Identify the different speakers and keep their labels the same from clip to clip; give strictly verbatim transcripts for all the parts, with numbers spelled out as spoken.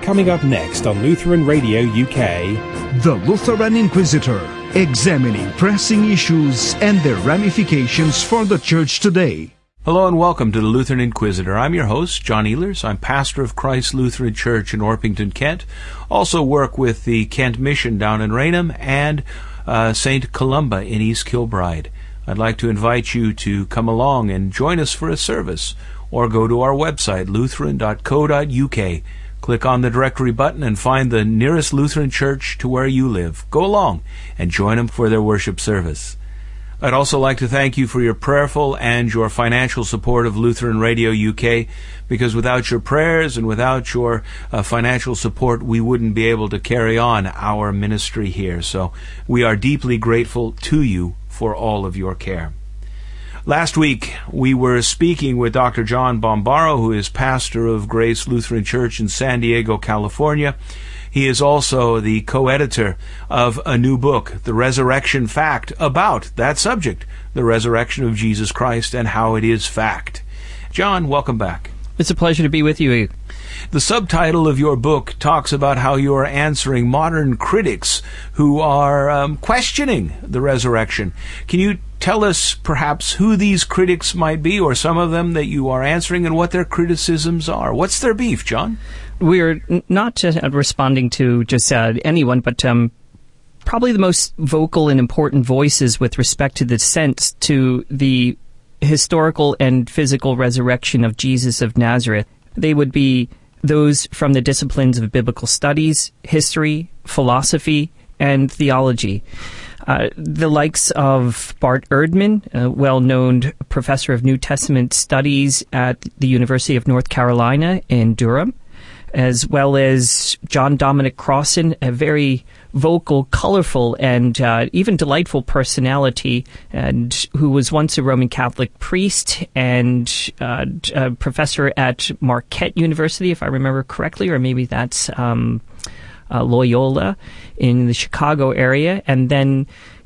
Speaker 1: Coming up next on Lutheran Radio U K,
Speaker 2: The Lutheran Inquisitor, examining pressing issues and their ramifications for the Church today.
Speaker 3: Hello and welcome to the Lutheran Inquisitor. I'm your host, John Ehlers. I'm pastor of Christ Lutheran Church in Orpington, Kent. Also work with the Kent Mission down in Raynham and uh, Saint Columba in East Kilbride. I'd like to invite you to come along and join us for a service, or go to our website, lutheran dot co dot u k. Click on the directory button and find the nearest Lutheran church to where you live. Go along and join them for their worship service. I'd also like to thank you for your prayerful and your financial support of Lutheran Radio U K, because without your prayers and without your uh, financial support, we wouldn't be able to carry on our ministry here. So we are deeply grateful to you for all of your care. Last week, we were speaking with Doctor John Bombaro, who is pastor of Grace Lutheran Church in San Diego, California. He is also the co-editor of a new book, The Resurrection Fact, about that subject, the resurrection of Jesus Christ and how it is fact. John, welcome back.
Speaker 4: It's a pleasure to be with you.
Speaker 3: The subtitle of your book talks about how you are answering modern critics who are um, questioning the resurrection. Can you tell us perhaps who these critics might be, or some of them that you are answering, and what their criticisms are? What's their beef, John?
Speaker 4: We're not uh, responding to just uh, anyone, but um, probably the most vocal and important voices with respect to the sense to the historical and physical resurrection of Jesus of Nazareth. They would be those from the disciplines of biblical studies, history, philosophy, and theology. Uh, the likes of Bart Ehrman, a well-known professor of New Testament studies at the University of North Carolina in Durham, as well as John Dominic Crossan, a very vocal, colorful, and uh, even delightful personality, and who was once a Roman Catholic priest and uh, a professor at Marquette University, if I remember correctly, or maybe that's um, uh, Loyola in the Chicago area. And then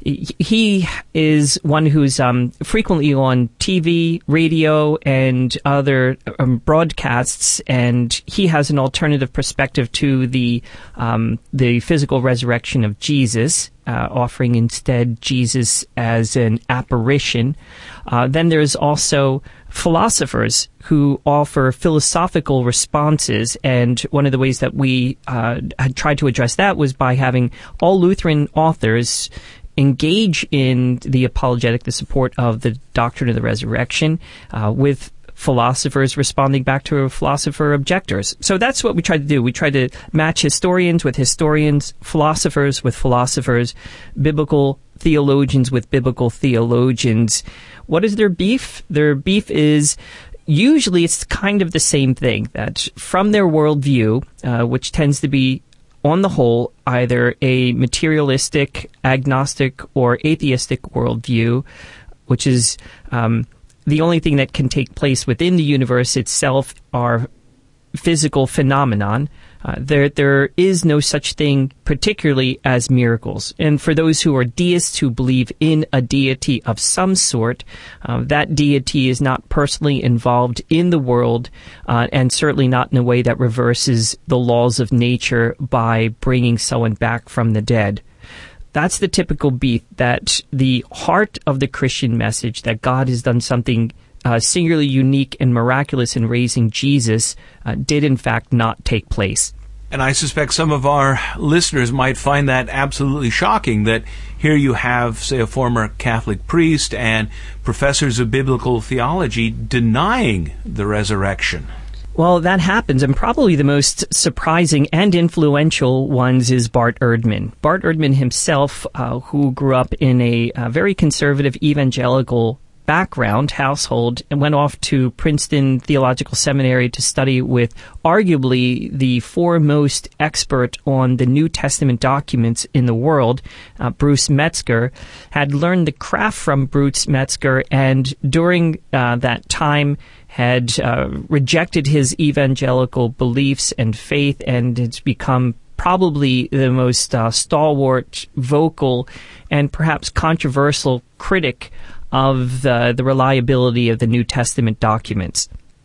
Speaker 4: he is one who's um, frequently on T V, radio, and other um, broadcasts, and he has an alternative perspective to the um, the physical resurrection of Jesus, uh, offering instead Jesus as an apparition. Uh, then there's also philosophers who offer philosophical responses, and one of the ways that we uh, had tried to address that was by having all Lutheran authors engage in the apologetic, the support of the doctrine of the resurrection, uh, with philosophers responding back to philosopher objectors. So that's what we tried to do. We tried to match historians with historians, philosophers with philosophers, biblical theologians with biblical theologians. What is their beef? Their beef is usually it's kind of the same thing, that from their worldview, uh, which tends to be on the whole, either a materialistic, agnostic, or atheistic worldview, which is um, the only thing that can take place within the universe itself are physical phenomenon. Uh, there, there is no such thing, particularly as miracles. And for those who are deists who believe in a deity of some sort, uh, that deity is not personally involved in the world, uh, and certainly not in a way that reverses the laws of nature by bringing someone back from the dead. That's the typical beef, that the heart of the Christian message, that God has done something Uh, singularly unique and miraculous in raising Jesus, uh, did in fact not take place.
Speaker 3: And I suspect some of our listeners might find that absolutely shocking, that here you have, say, a former Catholic priest and professors of biblical theology denying the resurrection.
Speaker 4: Well, that happens, and probably the most surprising and influential ones is Bart Ehrman. Bart Ehrman himself, uh, who grew up in a, a very conservative evangelical background, household, and went off to Princeton Theological Seminary to study with arguably the foremost expert on the New Testament documents in the world, uh, Bruce Metzger, had learned the craft from Bruce Metzger, and during uh, that time had uh, rejected his evangelical beliefs and faith, and it's become probably the most uh, stalwart, vocal, and perhaps controversial critic of the, the reliability of the New Testament documents.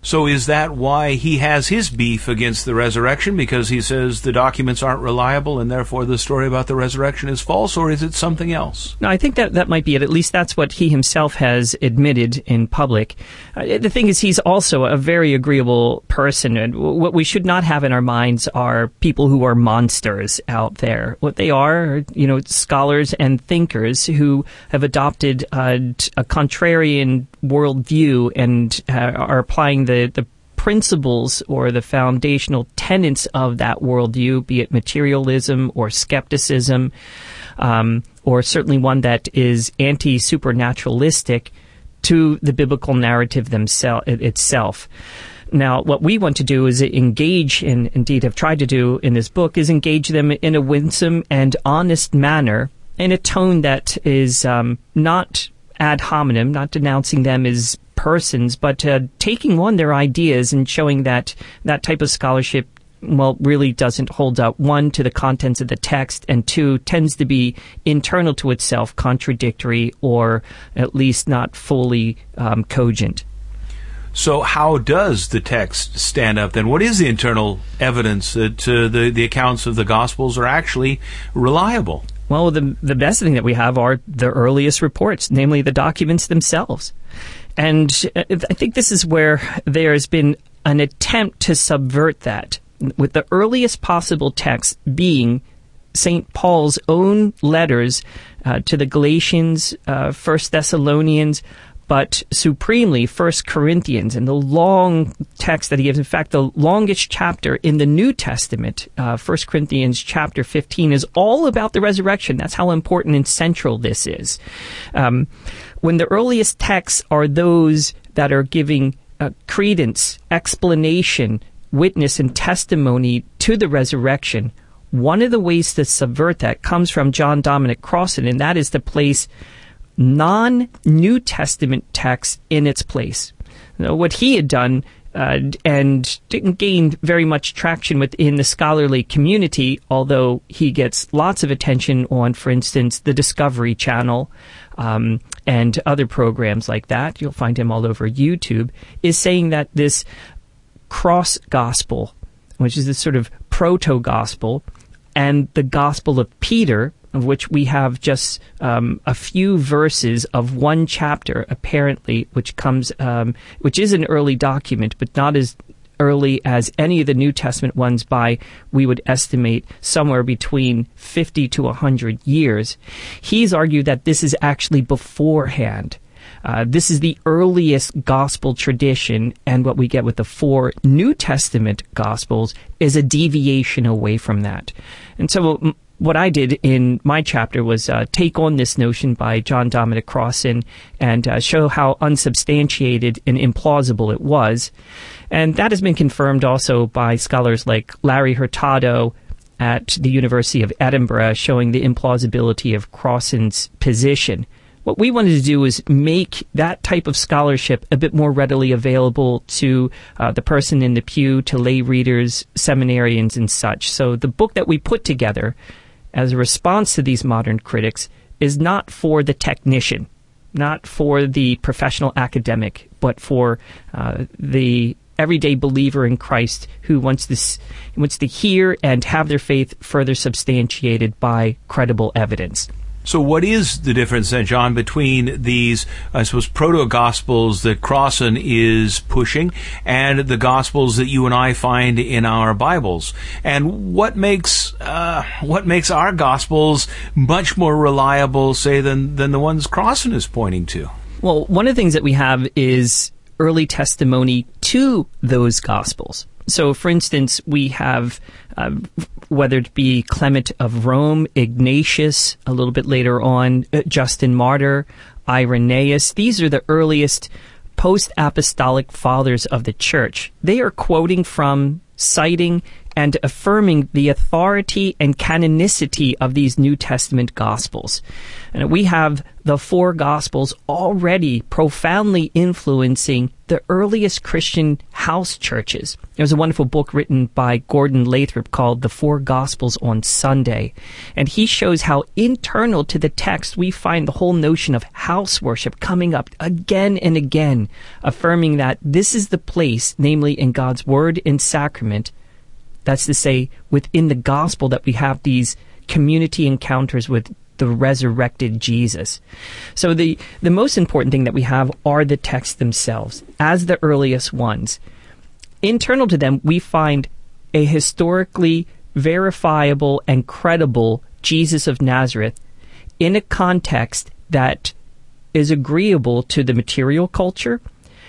Speaker 3: So is that why he has his beef against the resurrection? Because he says the documents aren't reliable and therefore the story about the resurrection is false, or is it something else?
Speaker 4: No, I think that that might be it. At least that's what he himself has admitted in public. Uh, the thing is, he's also a very agreeable person. And what we should not have in our minds are people who are monsters out there. What they are, are you know, scholars and thinkers who have adopted uh, a contrarian worldview and uh, are applying the, the principles or the foundational tenets of that worldview, be it materialism or skepticism, um, or certainly one that is anti-supernaturalistic, to the biblical narrative themsel- itself. Now, what we want to do is engage, and indeed have tried to do in this book, is engage them in a winsome and honest manner, in a tone that is um, not ad hominem, not denouncing them as persons, but uh, taking on their ideas and showing that that type of scholarship, well, really doesn't hold up, one, to the contents of the text, and two, tends to be internal to itself, contradictory, or at least not fully um, cogent.
Speaker 3: So how does the text stand up then? What is the internal evidence that uh, the, the accounts of the Gospels are actually reliable?
Speaker 4: Well, the the best thing that we have are the earliest reports, namely the documents themselves. And I think this is where there has been an attempt to subvert that, with the earliest possible text being Saint Paul's own letters uh, to the Galatians, uh, First Thessalonians, but supremely First Corinthians, and the long text that he gives. In fact, the longest chapter in the New Testament, uh, First Corinthians chapter fifteen, is all about the resurrection. That's how important and central this is. Um, when the earliest texts are those that are giving uh, credence, explanation, witness, and testimony to the resurrection, one of the ways to subvert that comes from John Dominic Crossan, and that is to place non-New Testament text in its place. Now, what he had done uh, and didn't gain very much traction within the scholarly community, although he gets lots of attention on, for instance, the Discovery Channel um, and other programs like that. You'll find him all over YouTube, is saying that this cross gospel, which is this sort of proto-gospel, and the Gospel of Peter, of which we have just um, a few verses of one chapter, apparently, which comes, um, which is an early document, but not as early as any of the New Testament ones by, we would estimate, somewhere between fifty to one hundred years. He's argued that this is actually beforehand. Uh, this is the earliest gospel tradition, and what we get with the four New Testament gospels is a deviation away from that. And so m- what I did in my chapter was uh, take on this notion by John Dominic Crossan and uh, show how unsubstantiated and implausible it was. And that has been confirmed also by scholars like Larry Hurtado at the University of Edinburgh, showing the implausibility of Crossan's position. What we wanted to do is make that type of scholarship a bit more readily available to uh, the person in the pew, to lay readers, seminarians, and such. So the book that we put together as a response to these modern critics is not for the technician, not for the professional academic, but for uh, the everyday believer in Christ who wants this wants to hear and have their faith further substantiated by credible evidence.
Speaker 3: So what is the difference then, John, between these, I suppose, proto-gospels that Crossan is pushing and the gospels that you and I find in our Bibles? And what makes uh, what makes our gospels much more reliable, say, than, than the ones Crossan is pointing to?
Speaker 4: Well, one of the things that we have is early testimony to those gospels. So, for instance, we have, uh, whether it be Clement of Rome, Ignatius, a little bit later on, uh, Justin Martyr, Irenaeus. These are the earliest post-apostolic fathers of the church. They are quoting from, citing, and affirming the authority and canonicity of these New Testament Gospels. And we have the four Gospels already profoundly influencing the earliest Christian house churches. There's a wonderful book written by Gordon Lathrop called The Four Gospels on Sunday, and he shows how internal to the text we find the whole notion of house worship coming up again and again, affirming that this is the place, namely in God's Word and Sacrament, that's to say, within the gospel, that we have these community encounters with the resurrected Jesus. So the, the most important thing that we have are the texts themselves, as the earliest ones. Internal to them, we find a historically verifiable and credible Jesus of Nazareth in a context that is agreeable to the material culture,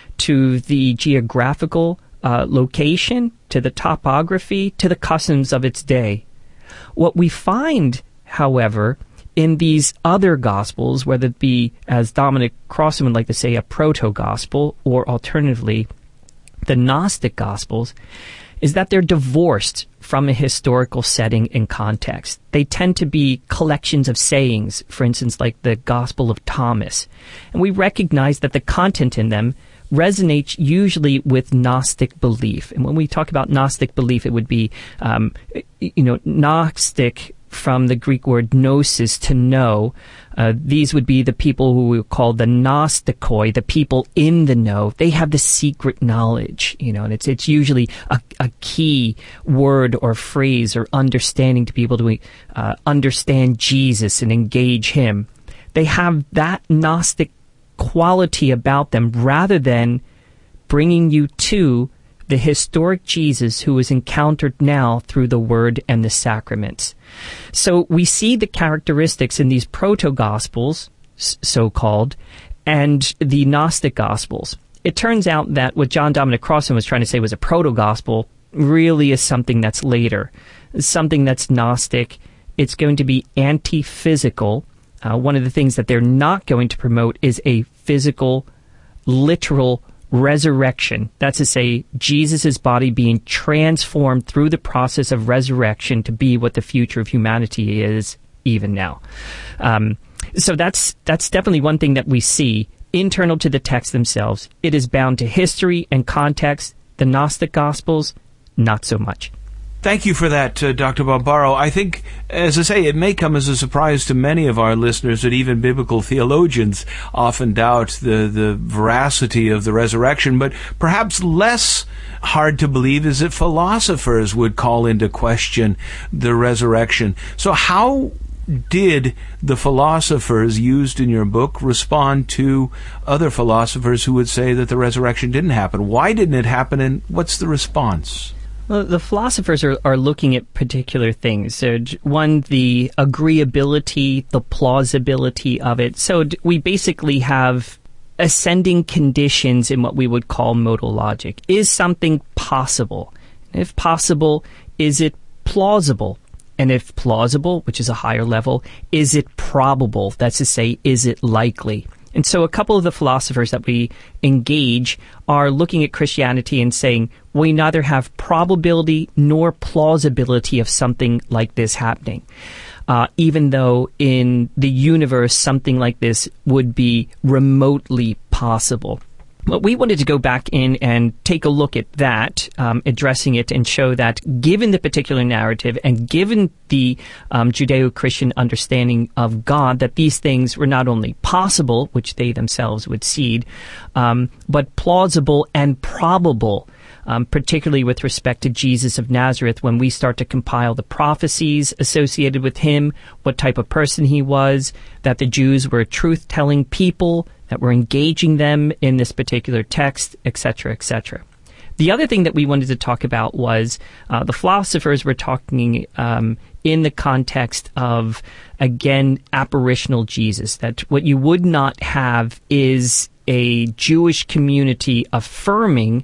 Speaker 4: to the geographical uh, location, to the topography, to the customs of its day. What we find, however, in these other Gospels, whether it be, as Dominic Crossan would like to say, a proto-gospel, or alternatively, the Gnostic Gospels, is that they're divorced from a historical setting and context. They tend to be collections of sayings, for instance, like the Gospel of Thomas. And we recognize that the content in them resonates usually with Gnostic belief. And when we talk about Gnostic belief, it would be, um, you know, Gnostic from the Greek word gnosis, to know. Uh, these would be the people who we call the Gnostikoi, the people in the know. They have the secret knowledge, you know, and it's it's usually a, a key word or phrase or understanding to be able to uh, understand Jesus and engage him. They have that Gnostic quality about them rather than bringing you to the historic Jesus who is encountered now through the Word and the sacraments. So we see the characteristics in these proto-gospels, so-called, and the Gnostic Gospels. It turns out that what John Dominic Crossan was trying to say was a proto-gospel really is something that's later, something that's Gnostic. It's going to be anti-physical. Uh, one of the things that they're not going to promote is a physical, literal resurrection. That's to say, Jesus' body being transformed through the process of resurrection to be what the future of humanity is even now. Um, so that's that's definitely one thing that we see internal to the texts themselves. It is bound to history and context. The Gnostic Gospels, not so much.
Speaker 3: Thank you for that, uh, Doctor Barbaro. I think, as I say, it may come as a surprise to many of our listeners that even biblical theologians often doubt the, the veracity of the resurrection, but perhaps less hard to believe is that philosophers would call into question the resurrection. So how did the philosophers used in your book respond to other philosophers who would say that the resurrection didn't happen? Why didn't it happen, and what's the response?
Speaker 4: Well, the philosophers are, are looking at particular things. So, one, the agreeability, the plausibility of it. So d- we basically have ascending conditions in what we would call modal logic. Is something possible? If possible, is it plausible? And if plausible, which is a higher level, is it probable? That's to say, is it likely? And so a couple of the philosophers that we engage are looking at Christianity and saying, we neither have probability nor plausibility of something like this happening, uh, even though in the universe something like this would be remotely possible. But we wanted to go back in and take a look at that, um, addressing it, and show that given the particular narrative and given the um, Judeo-Christian understanding of God, that these things were not only possible, which they themselves would cede, um, but plausible and probable, um, particularly with respect to Jesus of Nazareth, when we start to compile the prophecies associated with him, what type of person he was, that the Jews were a truth-telling people, that we're engaging them in this particular text, et cetera, et cetera. The other thing that we wanted to talk about was uh, the philosophers were talking um, in the context of, again, apparitional Jesus, that what you would not have is a Jewish community affirming,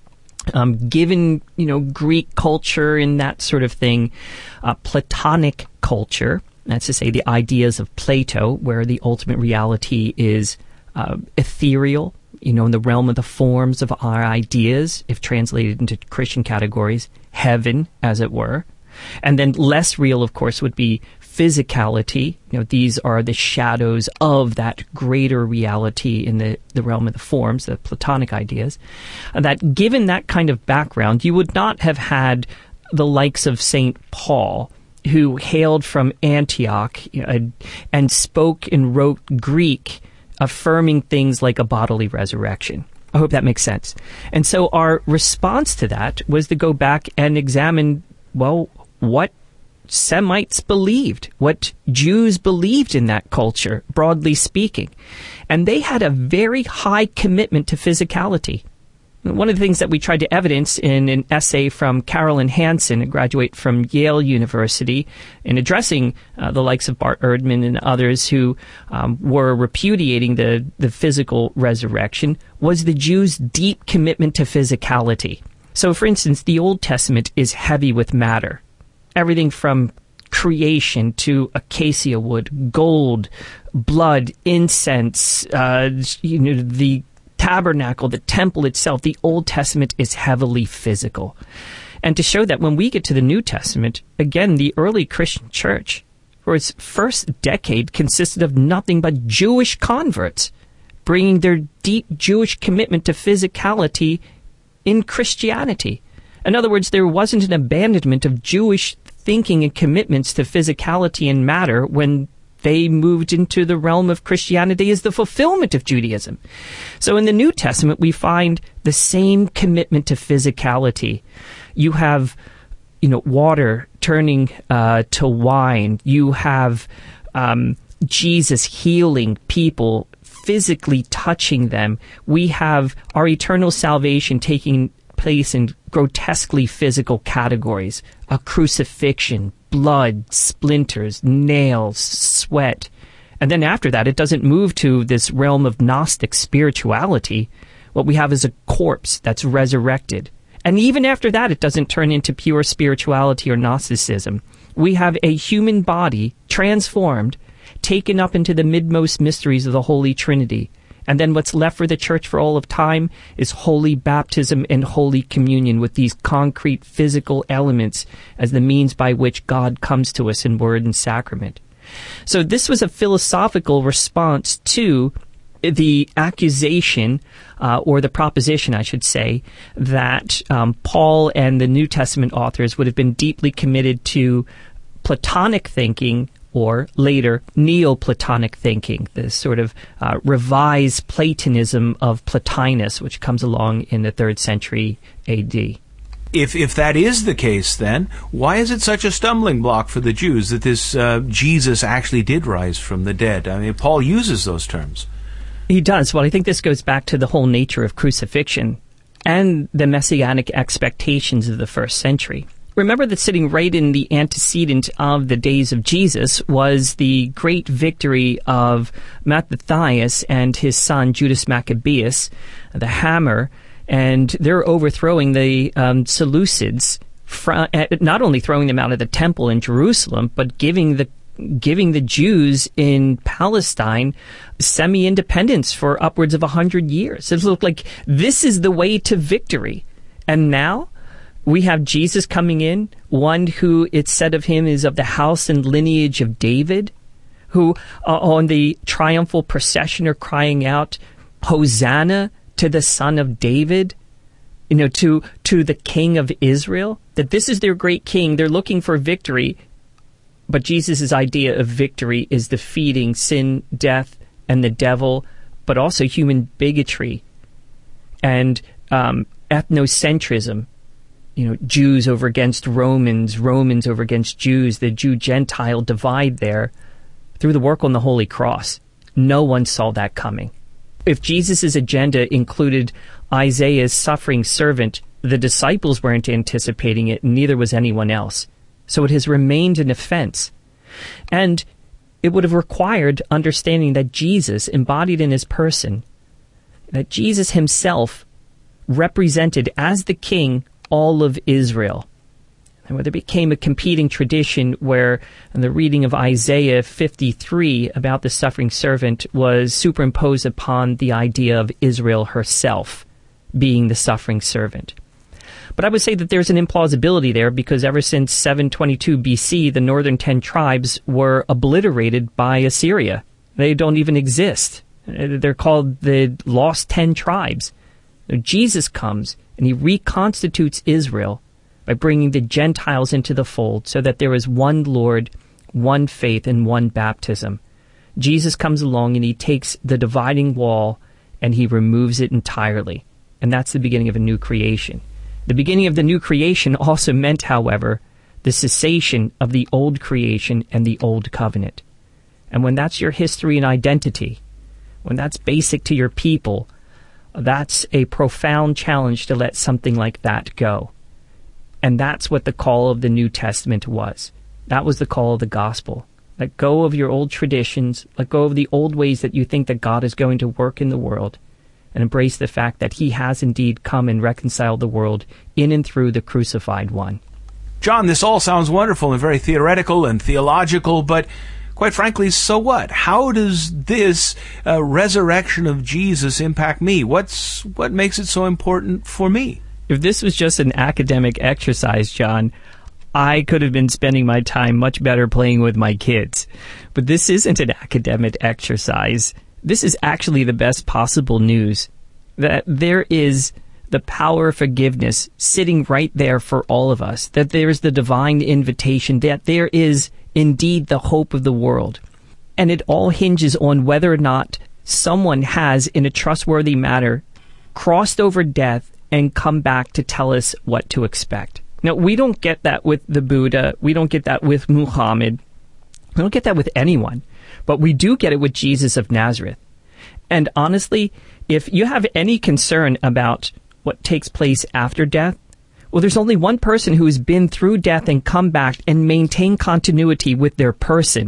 Speaker 4: um, given, you know, Greek culture and that sort of thing, uh, Platonic culture, that's to say the ideas of Plato, where the ultimate reality is Uh, ethereal, you know, in the realm of the forms of our ideas, if translated into Christian categories, heaven, as it were. And then less real, of course, would be physicality. You know, these are the shadows of that greater reality in the, the realm of the forms, the Platonic ideas. And that given that kind of background, you would not have had the likes of Saint Paul, who hailed from Antioch, you know, and spoke and wrote Greek, affirming things like a bodily resurrection. I hope that makes sense. And so our response to that was to go back and examine, well, what Semites believed, what Jews believed in that culture, broadly speaking. And they had a very high commitment to physicality. One of the things that we tried to evidence in an essay from Carolyn Hansen, a graduate from Yale University, in addressing uh, the likes of Bart Ehrman and others who um, were repudiating the, the physical resurrection, was the Jews' deep commitment to physicality. So, for instance, the Old Testament is heavy with matter. Everything from creation to acacia wood, gold, blood, incense, uh, you know, the tabernacle, the temple itself. The Old Testament is heavily physical. And to show that when we get to the New Testament, again, the early Christian church, for its first decade, consisted of nothing but Jewish converts, bringing their deep Jewish commitment to physicality in Christianity. In other words, there wasn't an abandonment of Jewish thinking and commitments to physicality and matter when they moved into the realm of Christianity as the fulfillment of Judaism. So in the New Testament, we find the same commitment to physicality. You have, you know, water turning uh, to wine. You have um, Jesus healing people, physically touching them. We have our eternal salvation taking place in grotesquely physical categories: a crucifixion, blood, splinters, nails, sweat. And then after that, it doesn't move to this realm of Gnostic spirituality. What we have is a corpse that's resurrected. And even after that, it doesn't turn into pure spirituality or Gnosticism. We have a human body transformed, taken up into the midmost mysteries of the Holy Trinity. And then what's left for the church for all of time is holy baptism and holy communion with these concrete physical elements as the means by which God comes to us in word and sacrament. So this was a philosophical response to the accusation, uh, or the proposition, I should say, that um, Paul and the New Testament authors would have been deeply committed to Platonic thinking, or later, Neoplatonic thinking, this sort of uh, revised Platonism of Plotinus, which comes along in the third century A D.
Speaker 3: If if that is the case, then, why is it such a stumbling block for the Jews that this uh, Jesus actually did rise from the dead? I mean, Paul uses those terms.
Speaker 4: He does. Well, I think this goes back to the whole nature of crucifixion and the messianic expectations of the first century. Remember that sitting right in the antecedent of the days of Jesus was the great victory of Mattathias and his son Judas Maccabeus, the hammer, and they're overthrowing the um, Seleucids, fr- not only throwing them out of the temple in Jerusalem, but giving the giving the Jews in Palestine semi-independence for upwards of a hundred years. It looked like this is the way to victory. And now we have Jesus coming in, one who it's said of him is of the house and lineage of David, who uh, on the triumphal procession are crying out, Hosanna to the Son of David, you know, to, to the King of Israel, that this is their great king. They're looking for victory, but Jesus' idea of victory is defeating sin, death, and the devil, but also human bigotry and um, ethnocentrism. You know, Jews over against Romans, Romans over against Jews, the Jew-Gentile divide there through the work on the Holy Cross. No one saw that coming. If Jesus' agenda included Isaiah's suffering servant, the disciples weren't anticipating it, and neither was anyone else. So it has remained an offense. And it would have required understanding that Jesus, embodied in his person, that Jesus himself represented as the king all of Israel. and where there became a competing tradition where the reading of Isaiah fifty-three about the suffering servant was superimposed upon the idea of Israel herself being the suffering servant. But I would say that there's an implausibility there because ever since seven twenty-two B C, the northern ten tribes were obliterated by Assyria. They don't even exist. They're called the lost ten tribes. Jesus comes and he reconstitutes Israel by bringing the Gentiles into the fold so that there is one Lord, one faith, and one baptism. Jesus comes along and he takes the dividing wall and he removes it entirely. And that's the beginning of a new creation. The beginning of the new creation also meant, however, the cessation of the old creation and the old covenant. And when that's your history and identity, when that's basic to your people, that's a profound challenge to let something like that go. And that's what the call of the New Testament was. That was the call of the gospel. Let go of your old traditions, let go of the old ways that you think that God is going to work in the world, and embrace the fact that he has indeed come and reconciled the world in and through the crucified one.
Speaker 3: John, this all sounds wonderful and very theoretical and theological, but quite frankly, so what? How does this uh, resurrection of Jesus impact me? What's what makes it so important for me?
Speaker 4: If this was just an academic exercise, John, I could have been spending my time much better playing with my kids. But this isn't an academic exercise. This is actually the best possible news, that there is the power of forgiveness sitting right there for all of us, that there is the divine invitation, that there is indeed the hope of the world. And it all hinges on whether or not someone has, in a trustworthy manner, crossed over death and come back to tell us what to expect. Now, we don't get that with the Buddha. We don't get that with Muhammad. We don't get that with anyone. But we do get it with Jesus of Nazareth. And honestly, if you have any concern about what takes place after death, well, there's only one person who has been through death and come back and maintain continuity with their person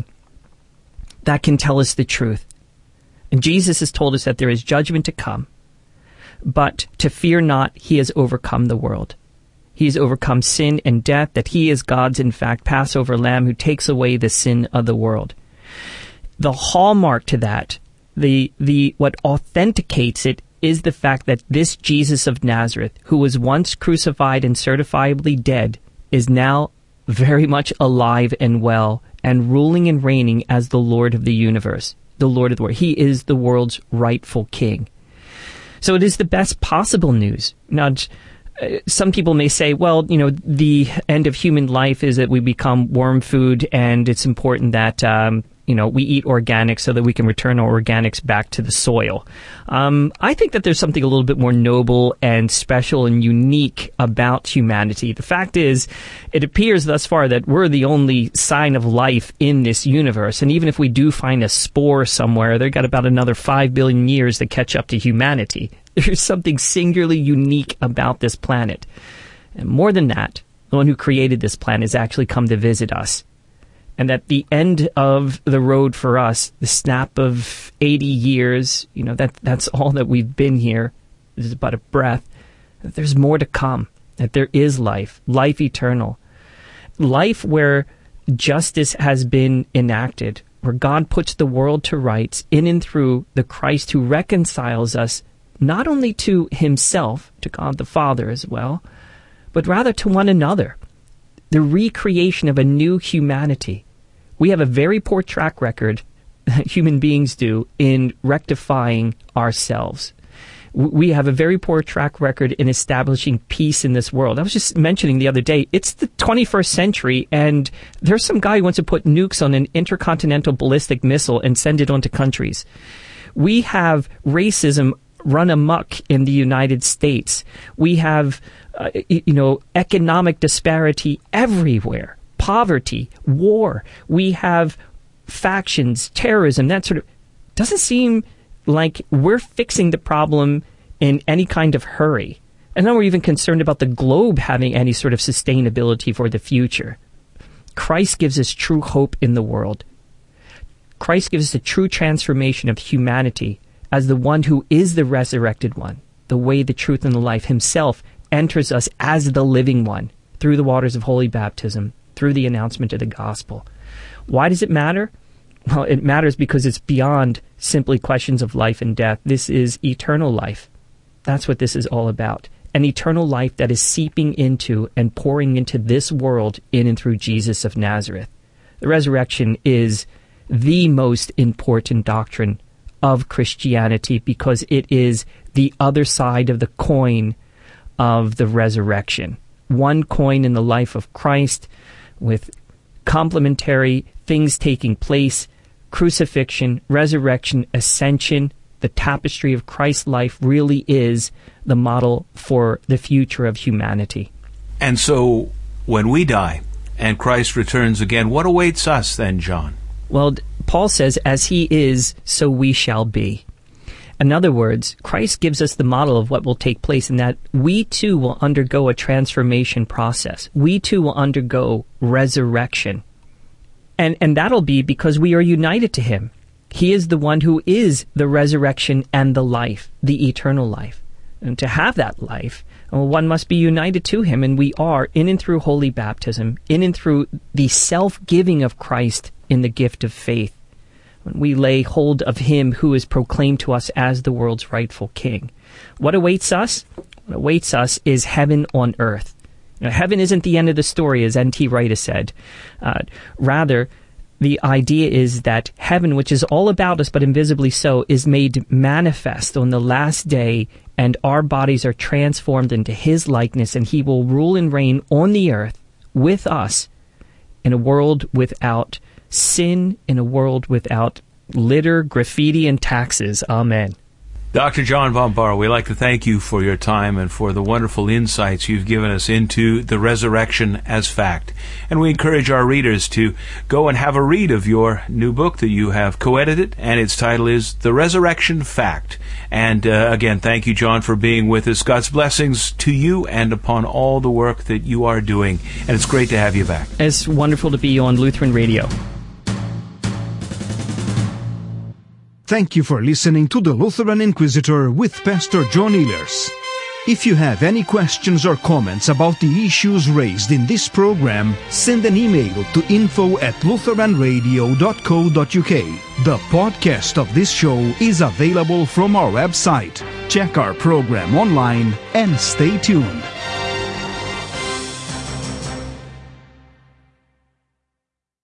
Speaker 4: that can tell us the truth. And Jesus has told us that there is judgment to come, but to fear not, he has overcome the world. He has overcome sin and death, that he is God's, in fact, Passover lamb who takes away the sin of the world. The hallmark to that, the the what authenticates it, is the fact that this Jesus of Nazareth, who was once crucified and certifiably dead, is now very much alive and well and ruling and reigning as the Lord of the universe, the Lord of the world. He is the world's rightful king. So it is the best possible news. Now, some people may say, well, you know, the end of human life is that we become worm food, and it's important that, um, you know, we eat organics so that we can return our organics back to the soil. Um, I think that there's something a little bit more noble and special and unique about humanity. The fact is, it appears thus far that we're the only sign of life in this universe. And even if we do find a spore somewhere, they've got about another five billion years to catch up to humanity. There's something singularly unique about this planet. And more than that, the one who created this planet has actually come to visit us. And that the end of the road for us, the snap of eighty years, you know, that that's all that we've been here. This is but a breath. That there's more to come. That there is life, life eternal. Life where justice has been enacted, where God puts the world to rights in and through the Christ who reconciles us not only to himself, to God the Father as well, but rather to one another. The recreation of a new humanity. We have a very poor track record, human beings do, in rectifying ourselves. We have a very poor track record in establishing peace in this world. I was just mentioning the other day, it's the twenty-first century, and there's some guy who wants to put nukes on an intercontinental ballistic missile and send it onto countries. We have racism run amok in the United States. We have, uh, you know, economic disparity everywhere. Poverty, war. We have factions, terrorism, that sort of... Doesn't seem like we're fixing the problem in any kind of hurry. And now we're even concerned about the globe having any sort of sustainability for the future. Christ gives us true hope in the world. Christ gives us a true transformation of humanity as the one who is the resurrected one, the way, the truth, and the life. Himself enters us as the living one through the waters of holy baptism, through the announcement of the gospel. Why does it matter? Well, it matters because it's beyond simply questions of life and death. This is eternal life. That's what this is all about. An eternal life that is seeping into and pouring into this world in and through Jesus of Nazareth. The resurrection is the most important doctrine of Christianity because it is the other side of the coin of the resurrection. One coin in the life of Christ with complementary things taking place, crucifixion, resurrection, ascension. The tapestry of Christ's life really is the model for the future of humanity.
Speaker 3: And so when we die and Christ returns again, what awaits us then, John?
Speaker 4: Well, Paul says, as he is, so we shall be. In other words, Christ gives us the model of what will take place in that we too will undergo a transformation process. We too will undergo resurrection. And, and that'll be because we are united to him. He is the one who is the resurrection and the life, the eternal life. And to have that life, well, one must be united to him, and we are in and through holy baptism, in and through the self-giving of Christ in the gift of faith. When we lay hold of him who is proclaimed to us as the world's rightful king. What awaits us? What awaits us is heaven on earth. Now, heaven isn't the end of the story, as N T Wright has said. Uh, rather, the idea is that heaven, which is all about us but invisibly so, is made manifest on the last day, and our bodies are transformed into his likeness, and he will rule and reign on the earth with us in a world without sin, in a world without litter, graffiti, and taxes. Amen.
Speaker 3: Doctor John Bombara, we'd like to thank you for your time and for the wonderful insights you've given us into the resurrection as fact. And we encourage our readers to go and have a read of your new book that you have co-edited, and its title is The Resurrection Fact. And uh, again, thank you, John, for being with us. God's blessings to you and upon all the work that you are doing. And it's great to have you back.
Speaker 4: It's wonderful to be on Lutheran Radio.
Speaker 2: Thank you for listening to the Lutheran Inquisitor with Pastor John Ehlers. If you have any questions or comments about the issues raised in this program, send an email to info at lutheran radio dot co dot uk. The podcast of this show is available from our website. Check our program online and stay tuned.